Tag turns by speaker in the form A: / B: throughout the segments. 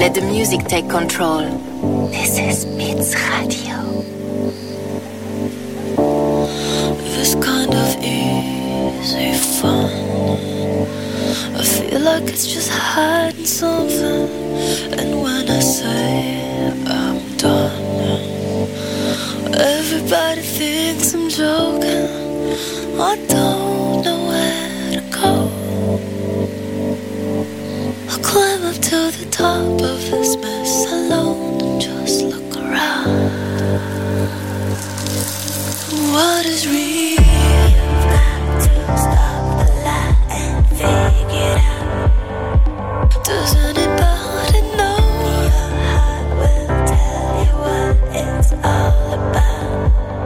A: let the music take control. This is Beats Radio.
B: This kind of easy fun, I feel like it's just hiding something. And when I say I'm done, everybody thinks I'm joking. I don't know where to go. I'll climb up to the top of this mess alone and just look around. What is real? You've got to stop the lie and figure it out. Does anybody know? Your heart will tell you what it's all about.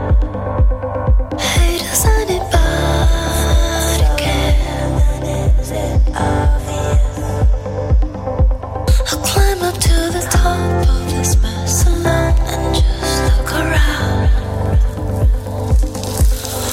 B: Hey, does anybody care? And is it obvious? I'll climb up to the top of this mess alone and just look around.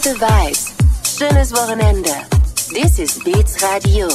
A: Gute Vibes. Schönes Wochenende. This is Beats Radio.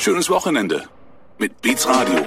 C: schönes Wochenende mit Beats Radio.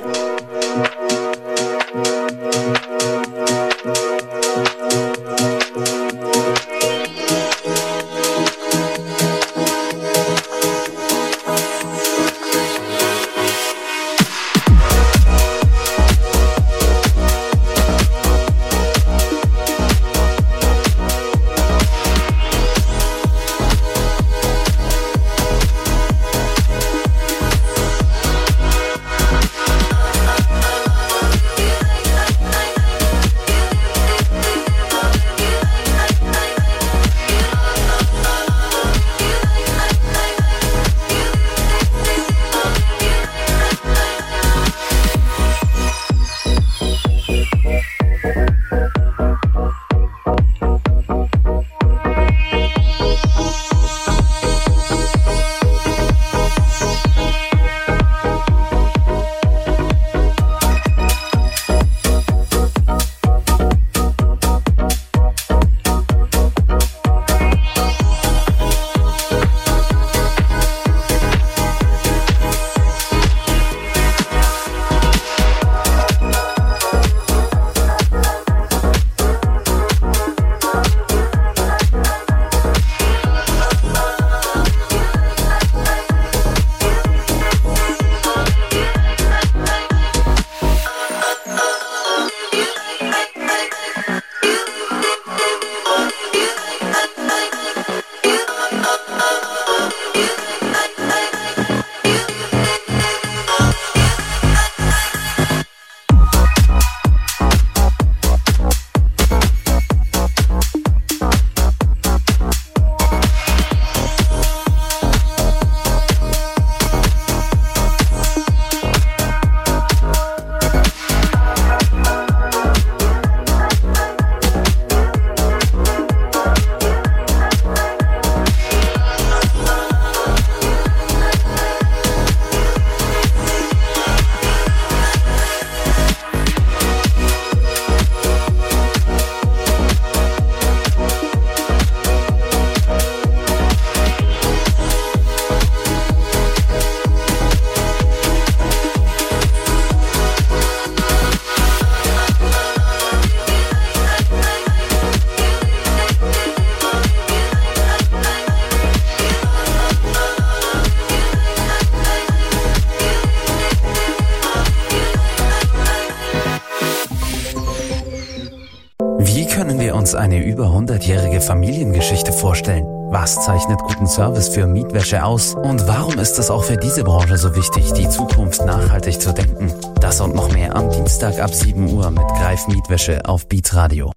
D: Eine über 100-jährige Familiengeschichte vorstellen. Was zeichnet guten Service für Mietwäsche aus? Und warum ist es auch für diese Branche so wichtig, die Zukunft nachhaltig zu denken? Das und noch mehr am Dienstag ab 7 Uhr mit Greif Mietwäsche auf Beats Radio.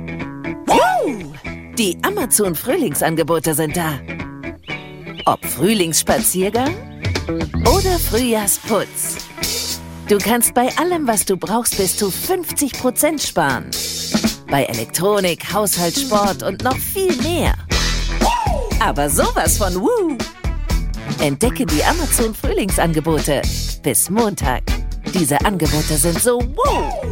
E: Die Amazon-Frühlingsangebote sind da. Ob Frühlingsspaziergang oder Frühjahrsputz. Du kannst bei allem, was du brauchst, bis zu 50% sparen. Bei Elektronik, Haushalt, Sport und noch viel mehr. Aber sowas von Woo! Entdecke die Amazon-Frühlingsangebote bis Montag. Diese Angebote sind so Woo!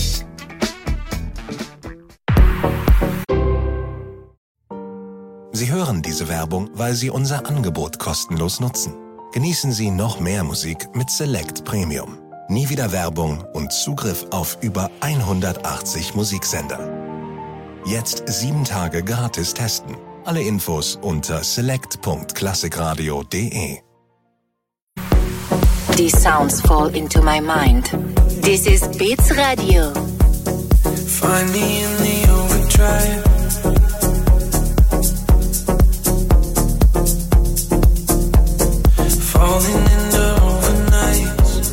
F: Sie hören diese Werbung, weil Sie unser Angebot kostenlos nutzen. Genießen Sie noch mehr Musik mit Select Premium. Nie wieder Werbung und Zugriff auf über 180 Musiksender. Jetzt 7 Tage gratis testen. Alle Infos unter select.classicradio.de.
A: Die Sounds fall into my mind. This is Beats Radio.
G: Find me in the overdrive. Falling in the overnights.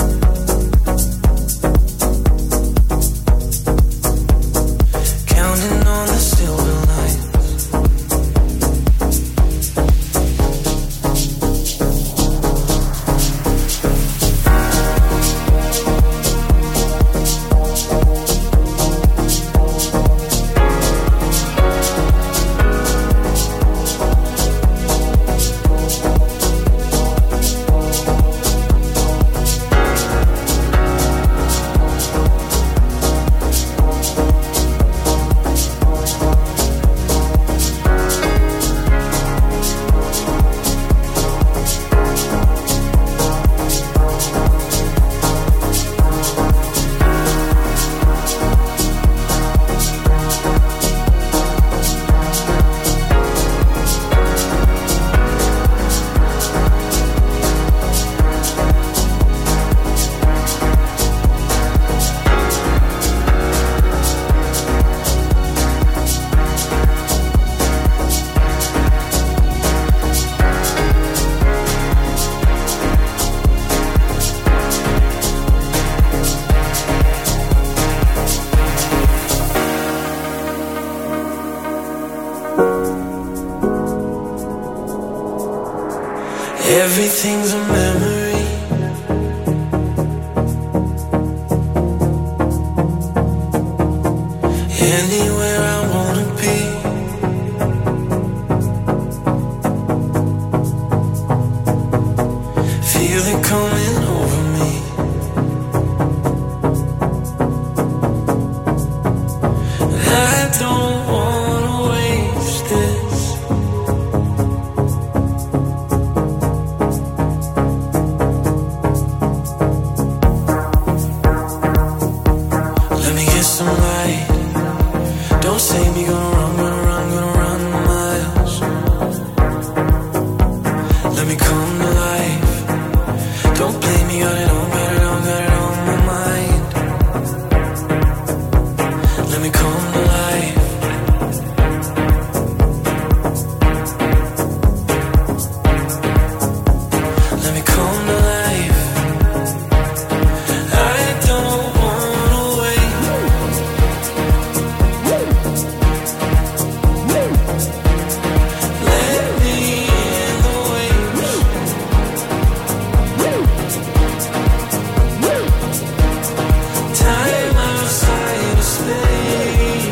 G: Counting on the silver lights. everything's a memory. Anywhere I wanna be. Feel it coming over me. I don't wanna waste this. Let me get some light. Don't say me gonna run miles. Let me come to life. Don't blame me, got it on my mind. Let me come to life. Let me come to life. I don't wanna wait. Let me in the waves. Time outside of space.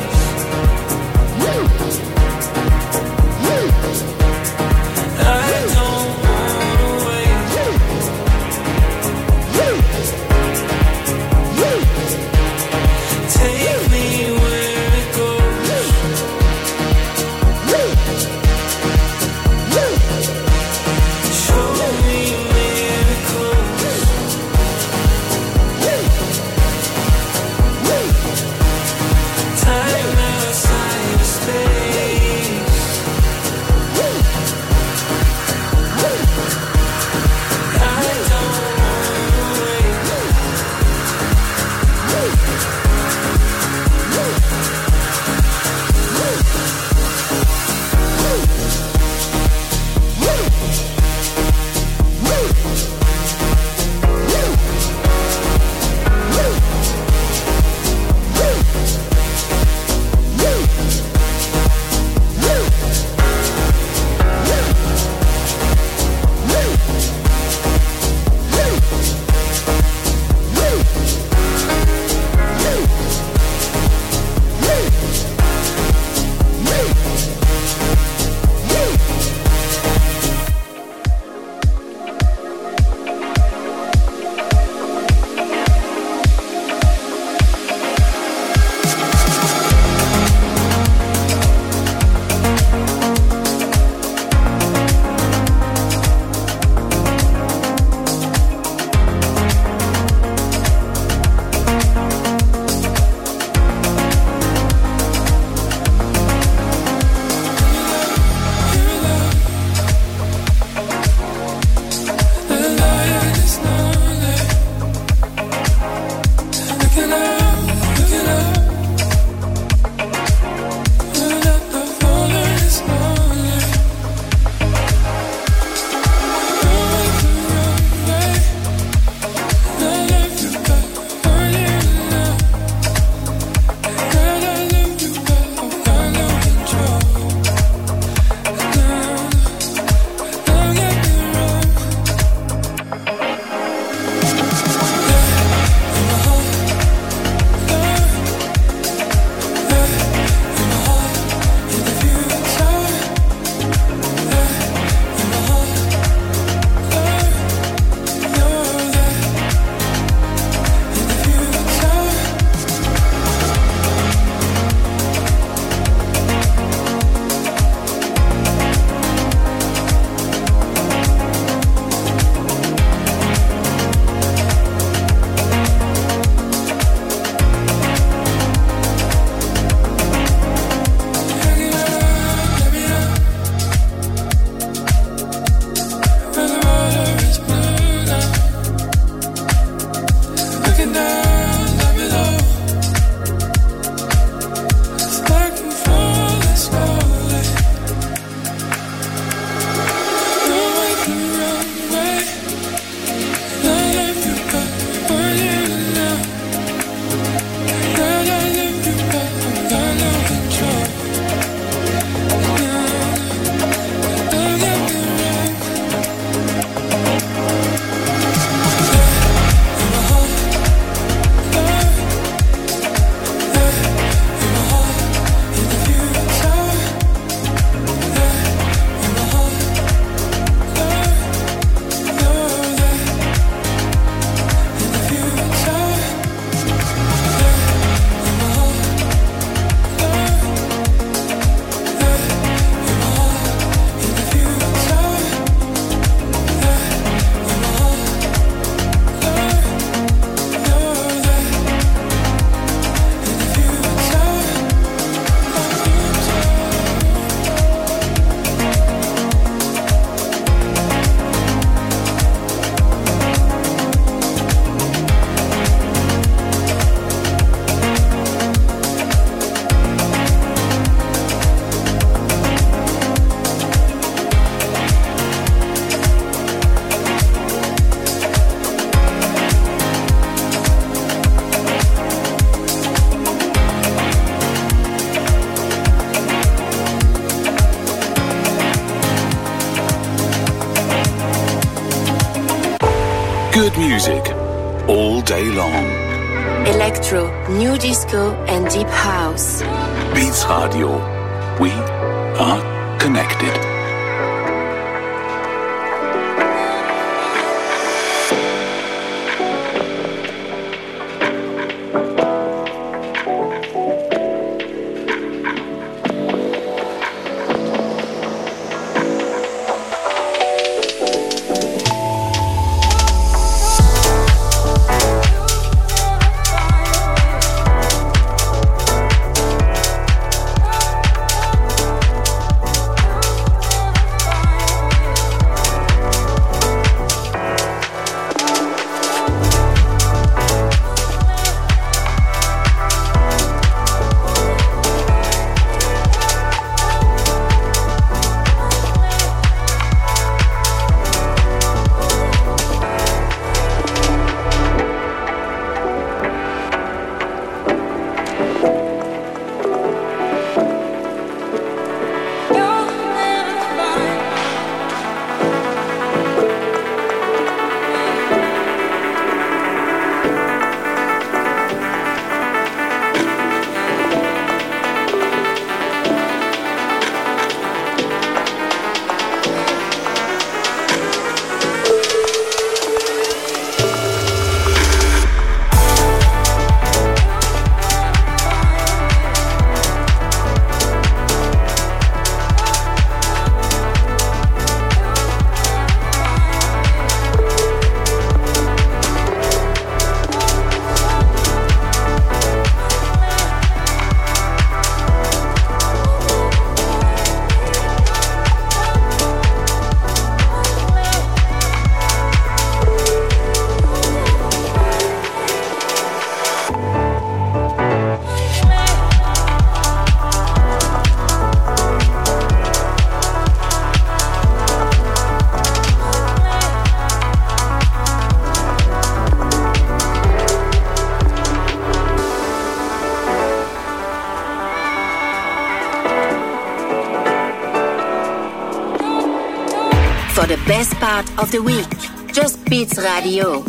C: music all day long.
A: Electro, new disco and deep house.
C: Beats Radio. We are connected.
A: For the best part of the week, just Beats Radio.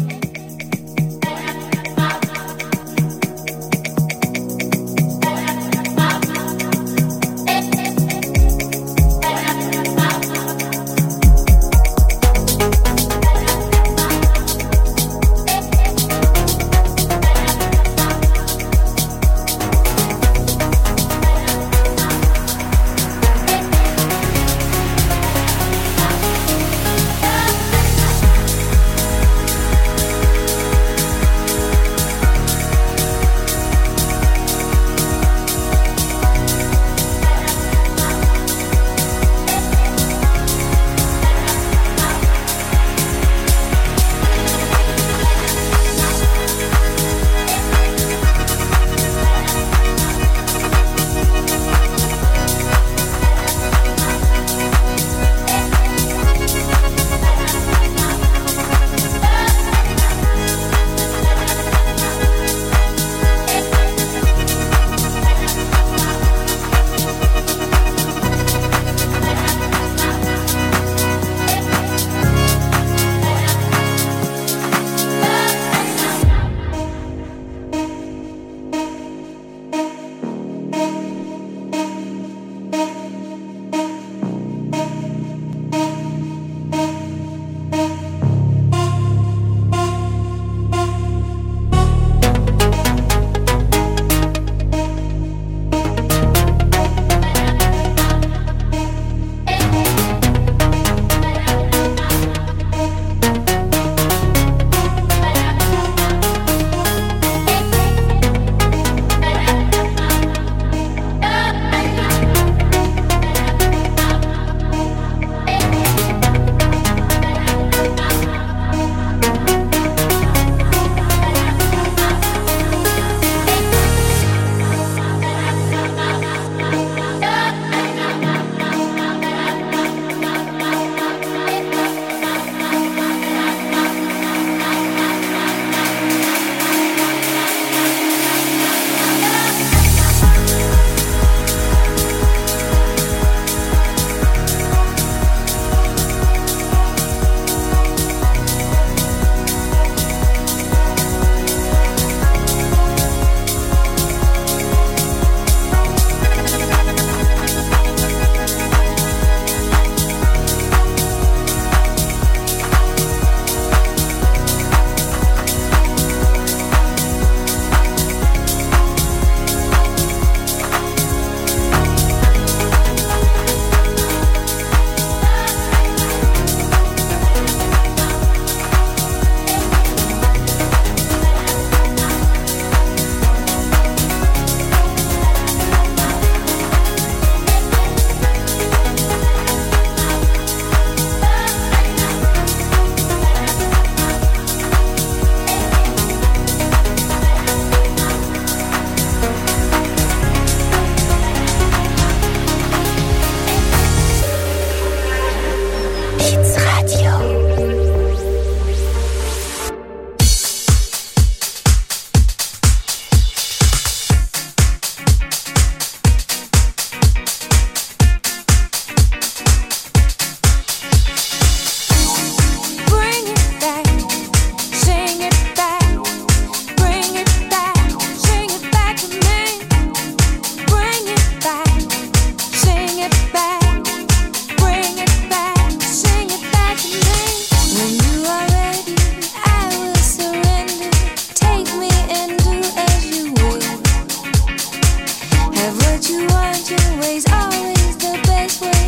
B: to want your ways, always the best way.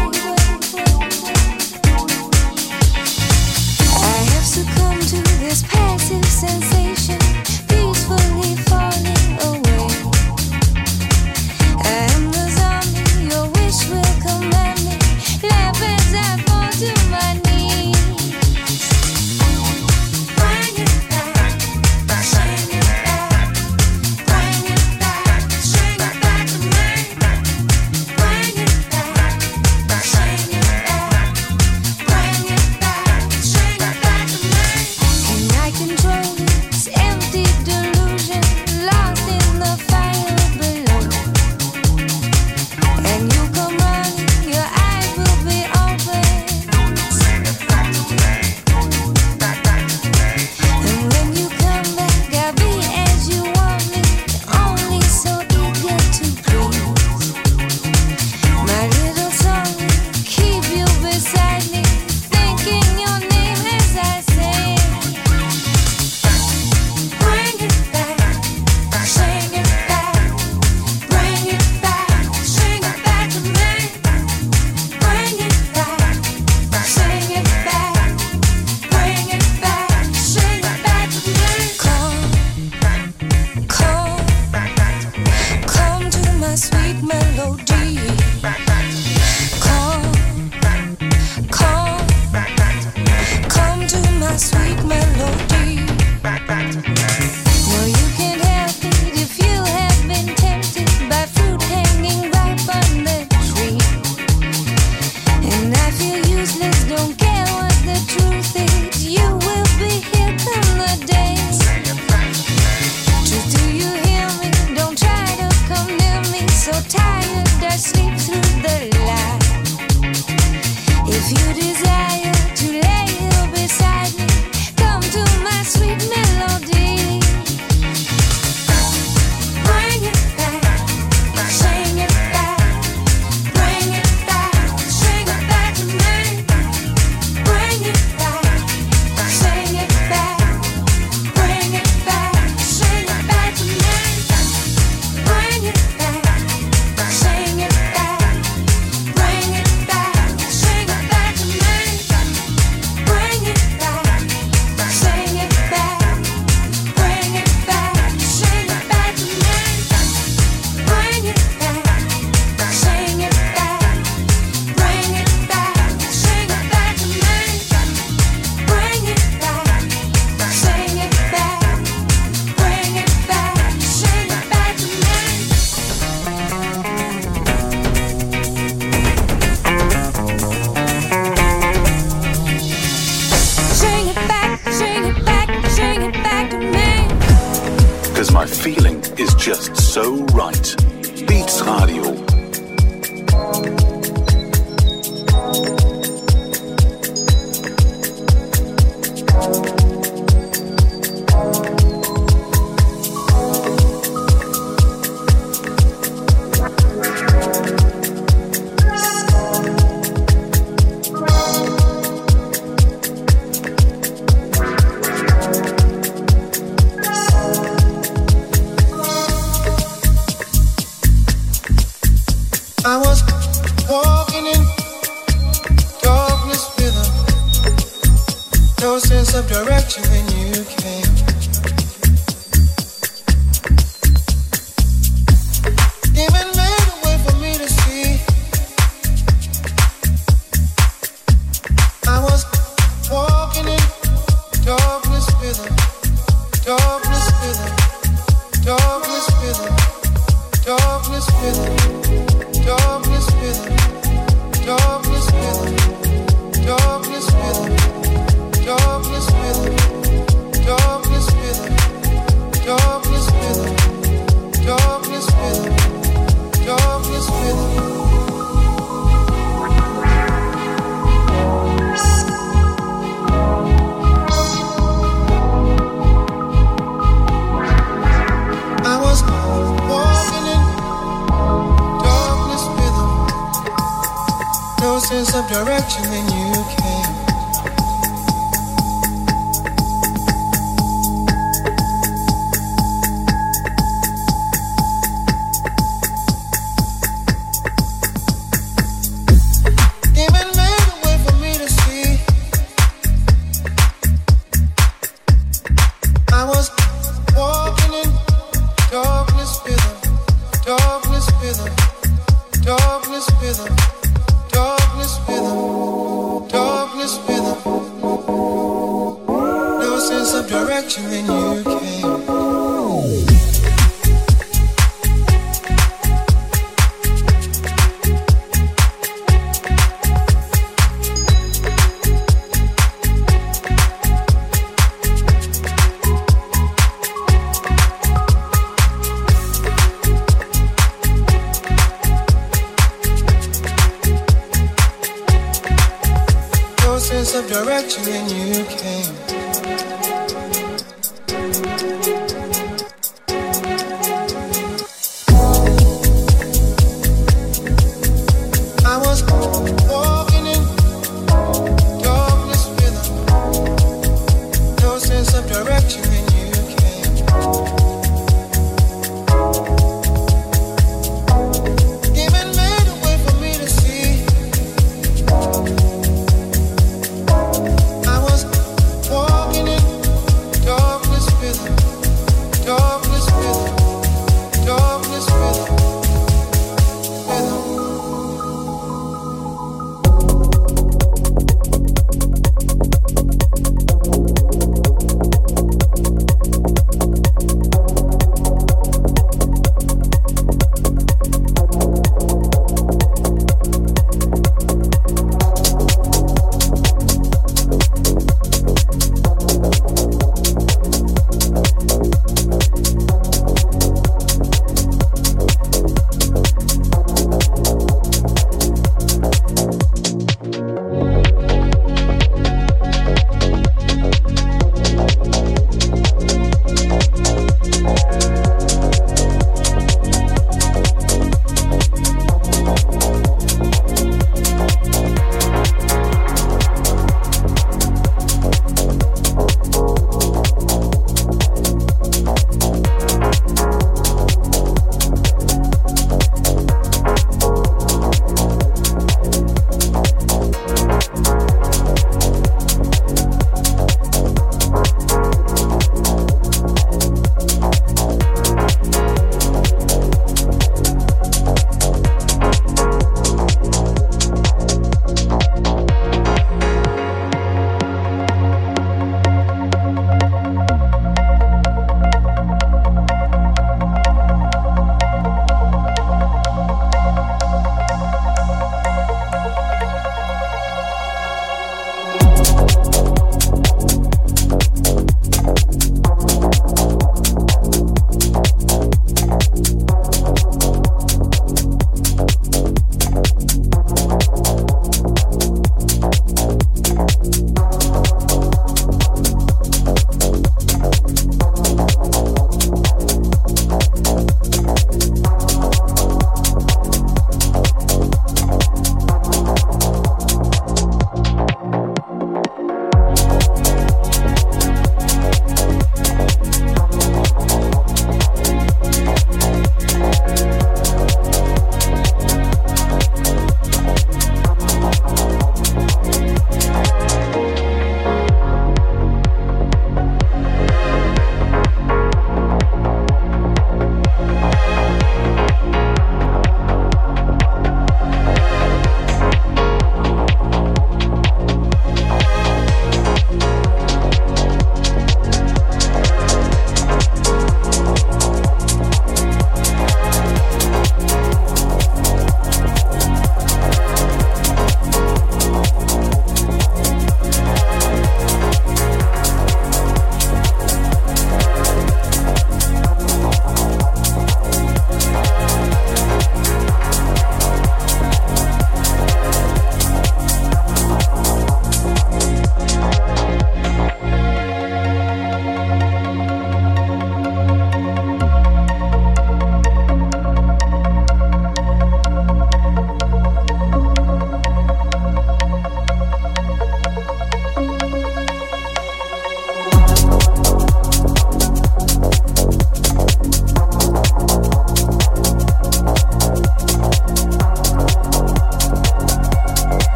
B: I have succumbed to this passive sensation, peacefully falling away. I am the zombie, your wish will command me. Laugh as I fall to my knees. Bring it back, bring it back, bring it back, bring it back to me. Bring it back, bring it back, bring it back, bring it back to me. Can I control this empty delusion, lost in the fire below? And you come running, your eyes will be open. And when you come back, I'll be as you want me, only so eager to please. My little song, keep you beside me, thinking your name as I sing. Bring it back, bring it back, bring it back, bring it back to me. Bring it back, bring it back, bring it back, bring it back to me. Come to my sweet melody. Come to my sweet melody. No, you can't help it if you have been tempted by fruit hanging ripe on the tree. And I feel useless, don't care what the truth is. You will be here come the day. Truth, do you hear me? Don't try to come near me. So tired, I sleep through the light. If you desire to lay here beside me, come to my sweet melody. Bring it back, bring it back, bring it back, bring it back to me. Bring it back, bring it back, bring it back, bring it back to me. Bring it back, bring it back, bring it back, bring it back to me. Bring it back, bring it back, bring it back, bring it back to me. Bring it back, bring it back, bring it back, bring it back to me. Bring it back, bring it back, bring it back, bring it back to me. Bring it back, bring it back, bring it back to me.
C: Because my feeling is just so right. Beats Radio.
H: I was walking in darkness with no sense of direction when you came. Even made a way for me to see. I was walking in darkness with darkness with darkness with darkness with darkness with darkness with darkness with darkness with darkness with darkness with darkness with darkness with I was walking in darkness with no sense of direction when you came. darkness rhythm, darkness rhythm, darkness rhythm. No sense of direction when you came. Of direction when you came. I was walking in darkness rhythm, no sense of direction when you came. Even made a way for me to see. I was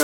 A: Radio.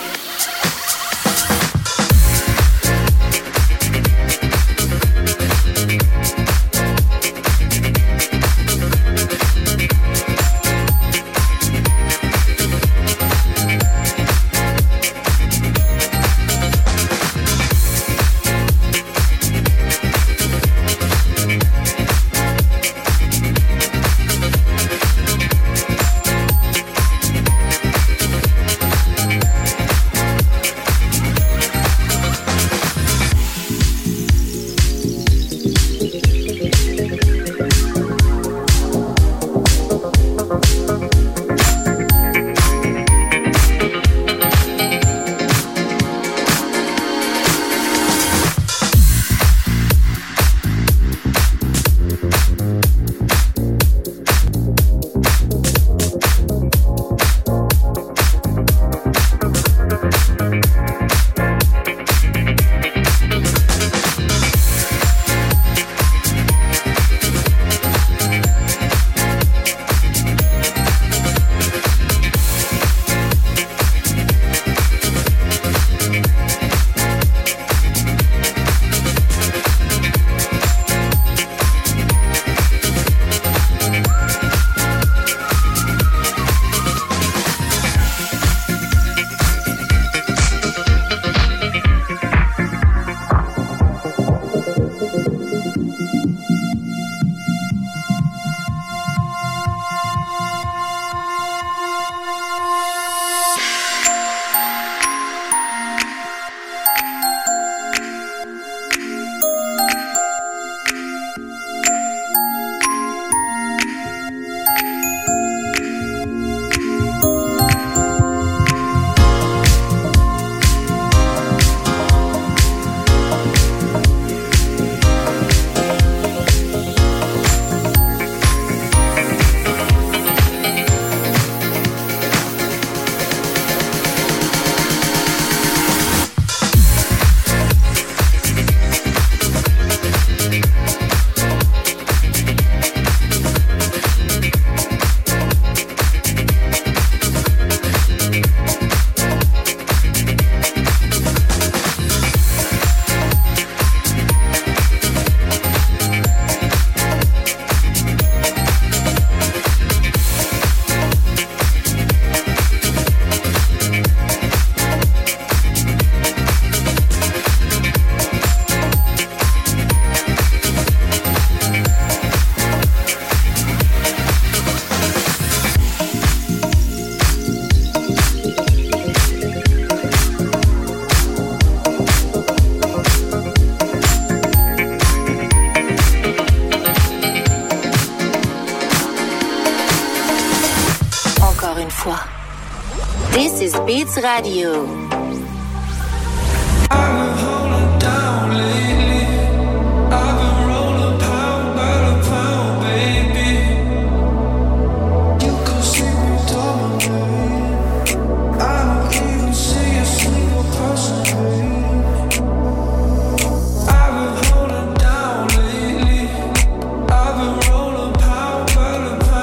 A: This is Beats Radio.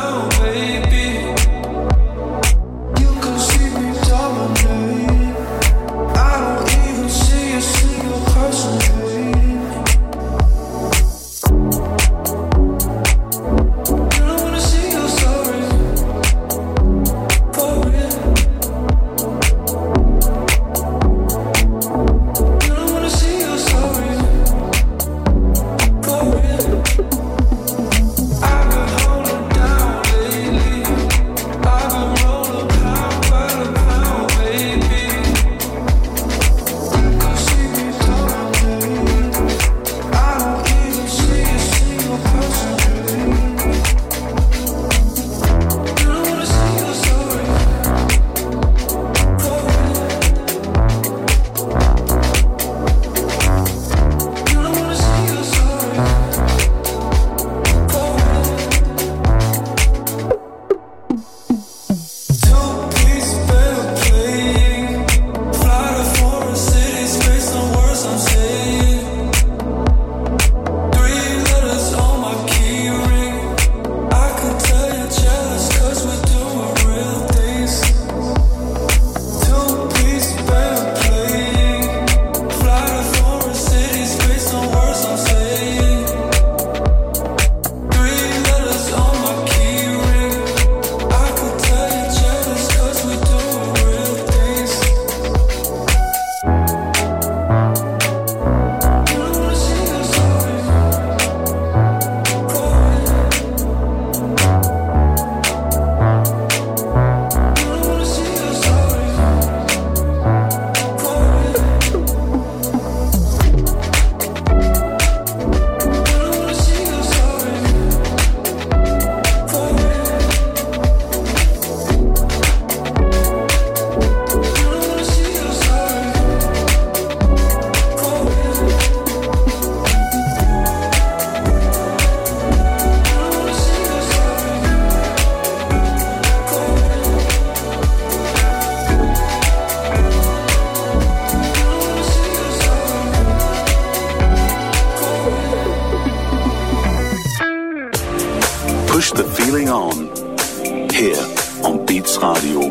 H: You can see me dominate.
C: feeling on here on Beats Radio.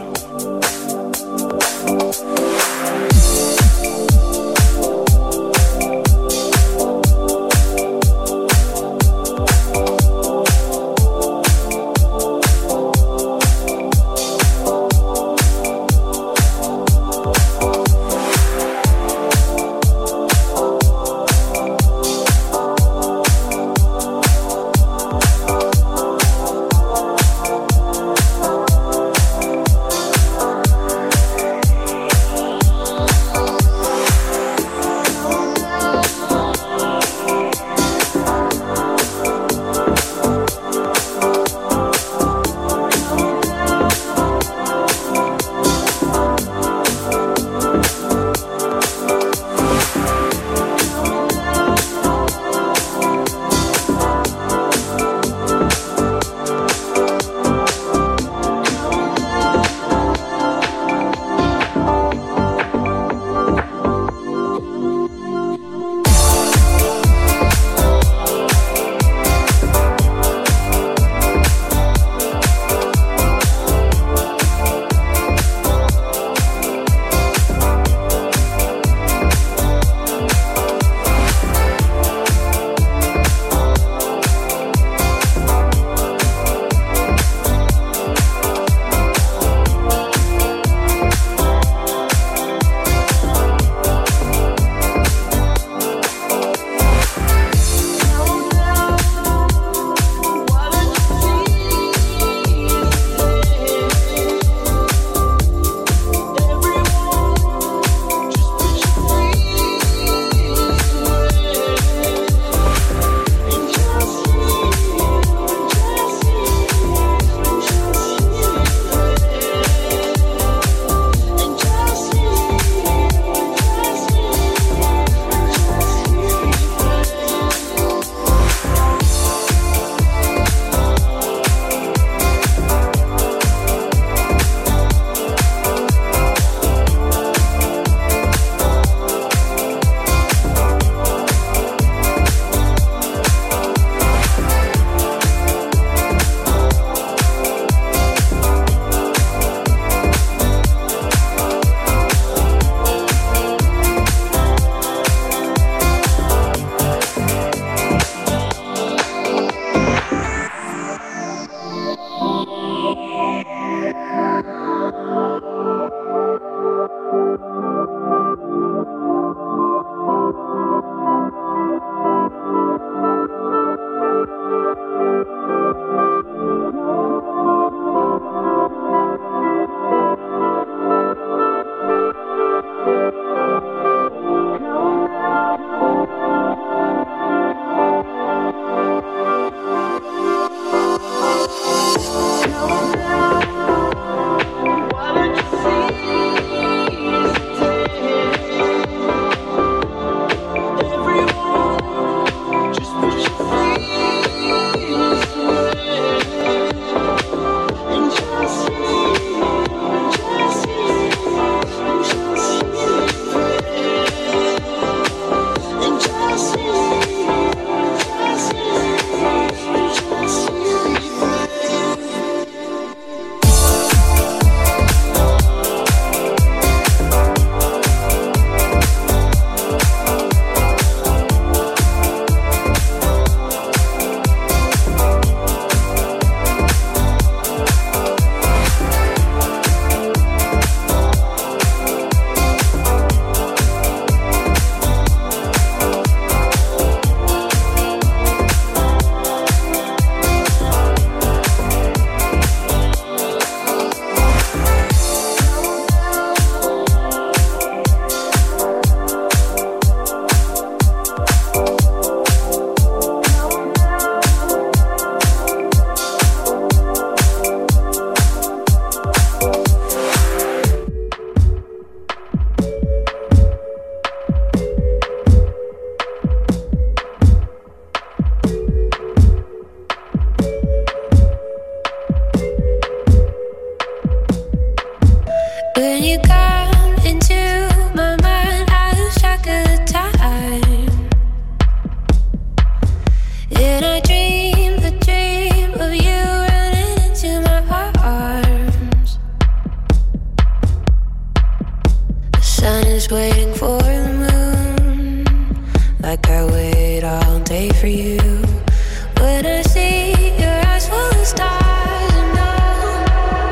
B: sun is waiting for the moon, like I wait all day for you. When I see your eyes full of stars, I know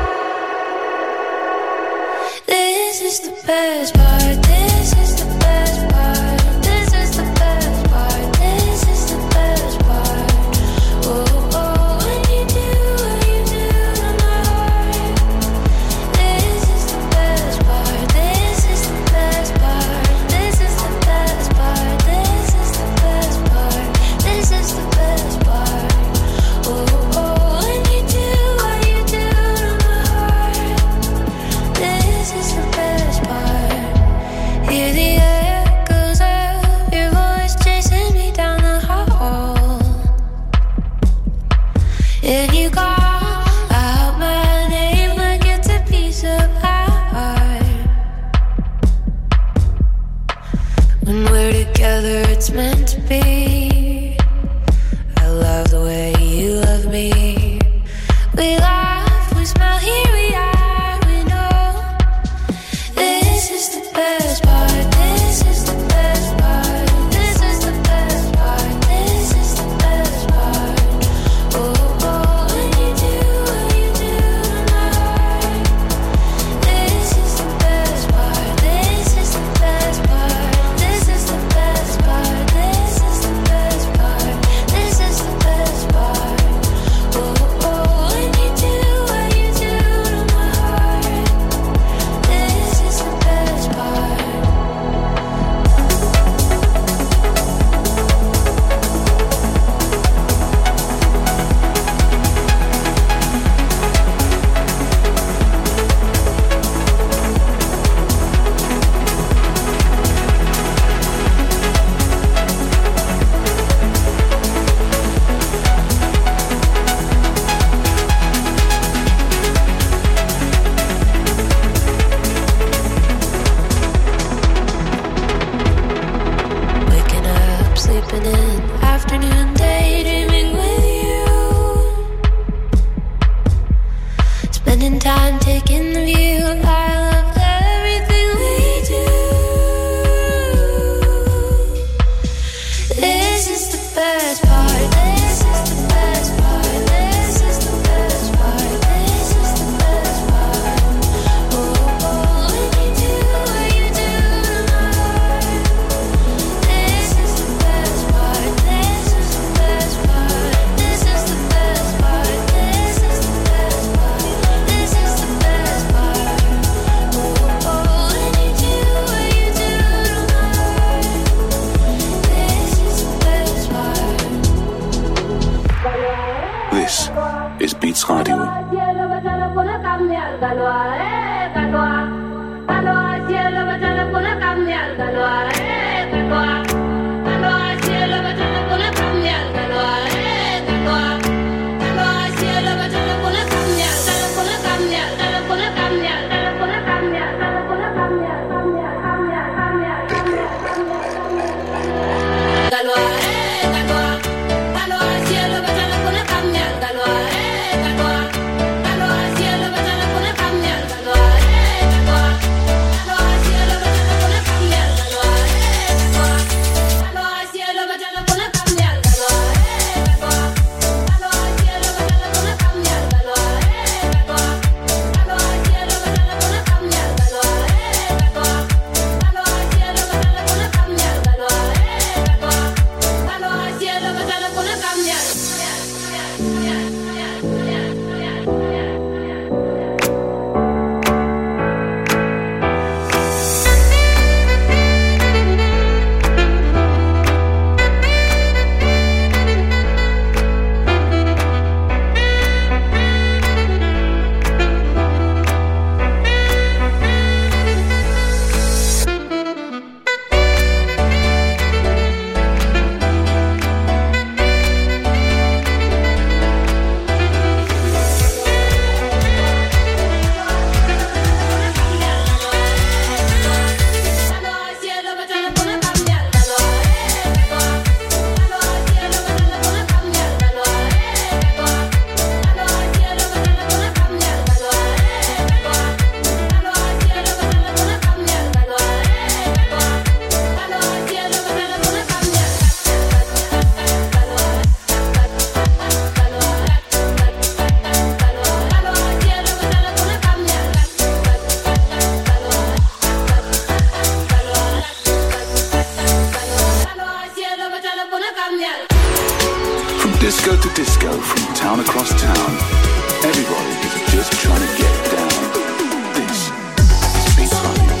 B: this is the best part. This is the best part. This is the best part. This is the best part. Oh, oh, when you do to my heart. This is the best part. This is the best part. This is the best part. This is the best part. This is the best part. Oh, oh, when you do to my heart. This is the best part. Hear the echoes of your voice chasing me down the hall. And you call out my name like it's a piece of art. When we're together, it's meant to be. I love the way you love me. We laugh, we smile, here we are, we know. This is the best part. This is the best part. This is the best part. This is the best part. Oh, oh, when you do to my heart. This is the best part. This is the best part. This is the best part. This is the best part. This is the best part. Oh, oh, when you do to my heart. This is the best part. Waking up, sleeping in, afternoon, daydreaming with you. Spending time taking the view. I love everything we do. This is the best part. This is the best part. This is the best part. This is the best part. Oh, oh, when you do to my heart. This is the best part. This is the best part. This is the best part. This is the best part. This is the best part. Oh, oh, when you do to my heart. This is the best part.
C: This is Beats Radio.
B: Galois,
C: Disco to disco from town across town. Everybody is just trying to get down. This is Beats Radio.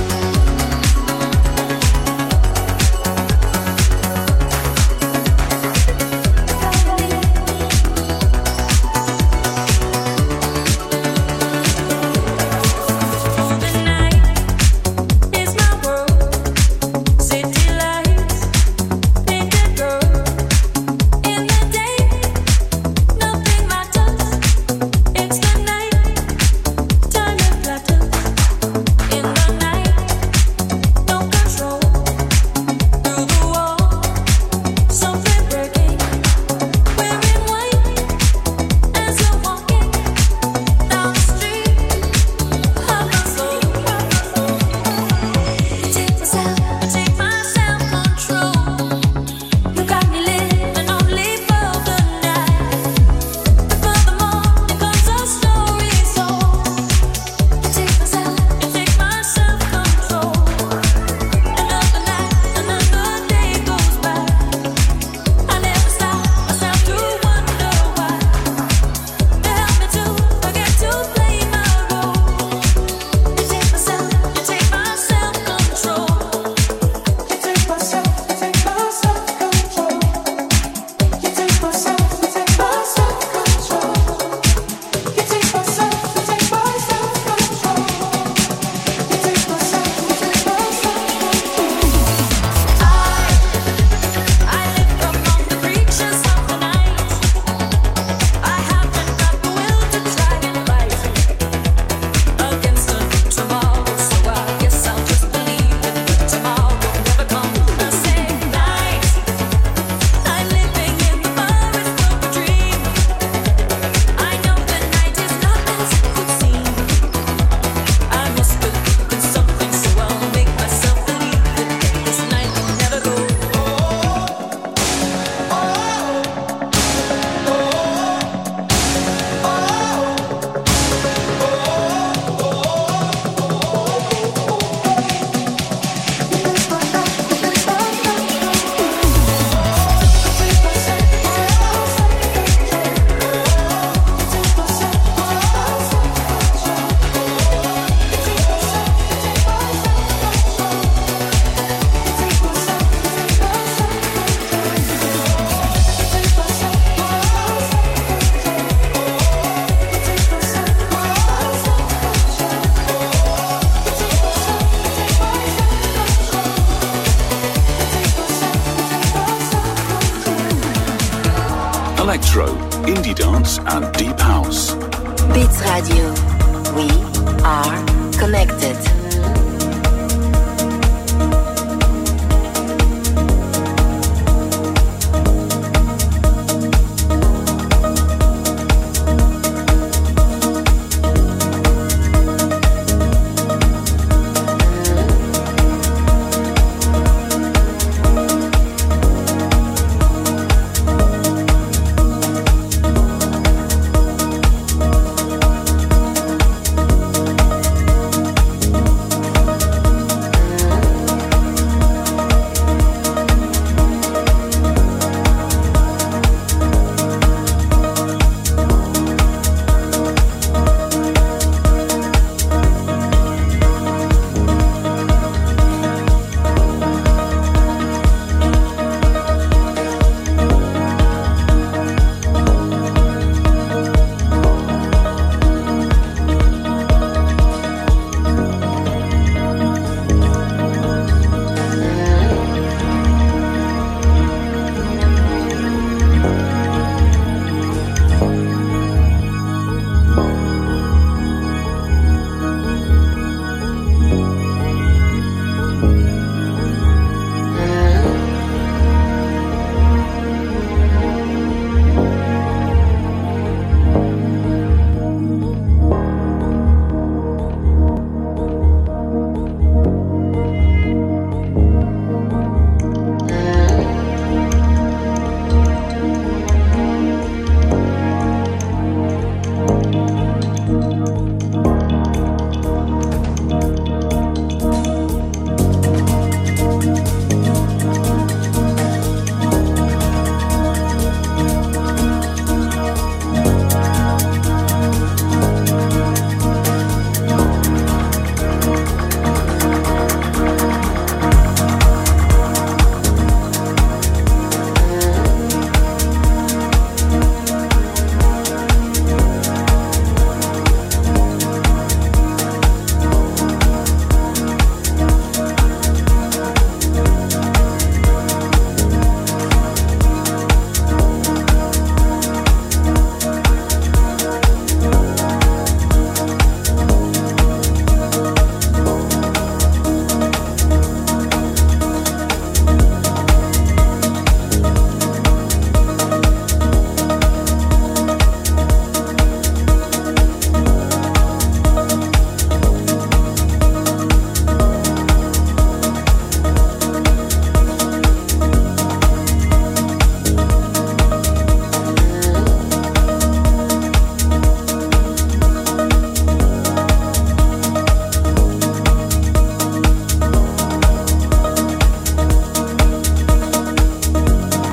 C: Electro, indie dance and deep house.
A: Beats Radio. We are connected.